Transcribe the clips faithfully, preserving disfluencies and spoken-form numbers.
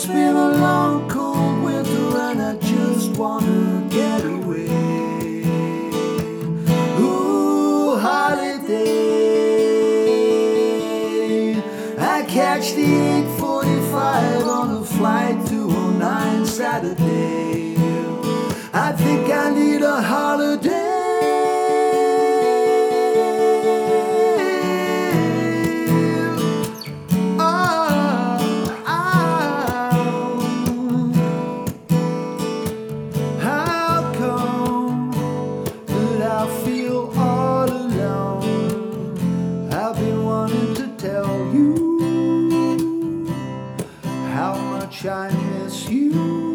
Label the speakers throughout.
Speaker 1: It's been a long cold winter and I just wanna get away. Ooh, holiday. I catch the eight forty-five on a flight to oh nine Saturday. I think I need a holiday. I feel all alone. I've been wanting to tell you how much I miss you.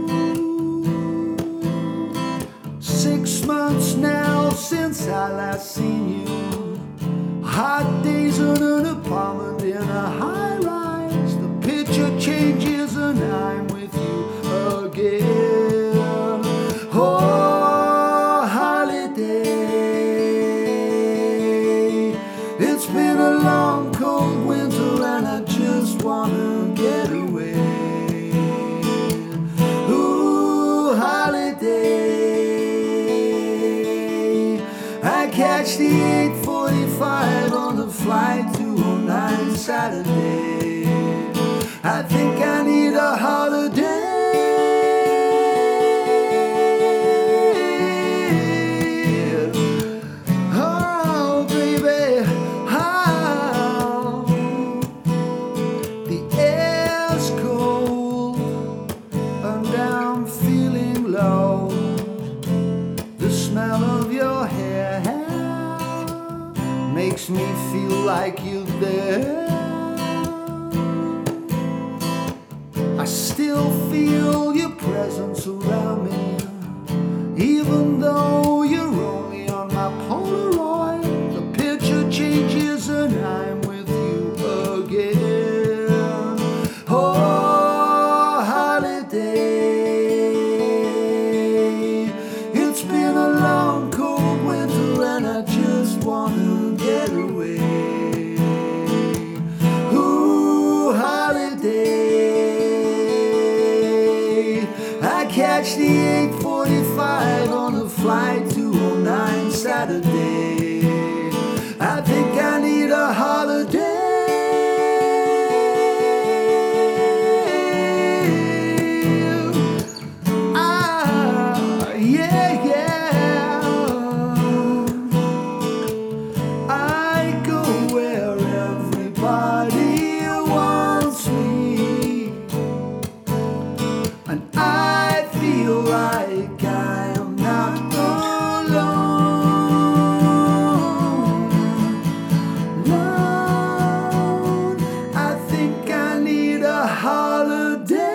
Speaker 1: Six months now since I last seen you. Hot days in an apartment in a high rise. The picture changes and I'm with you again. Oh, holiday. It's been a long cold winter and I just wanna get away. Ooh, holiday. I catch the eight forty-five on the flight to oh nine Saturday. I think I need a holiday. The smell of your hair makes me feel like you're there. I still feel your presence around me, even though you're only on my Polaroid. The picture changes and I'm with you again. Oh, holiday. It's been a long cold winter and I just wanna get away. Ooh, holiday. I catch the eight forty-five on the flight to oh nine Saturday. I think I need a holiday. And I feel like I am not alone. Alone. I think I need a holiday.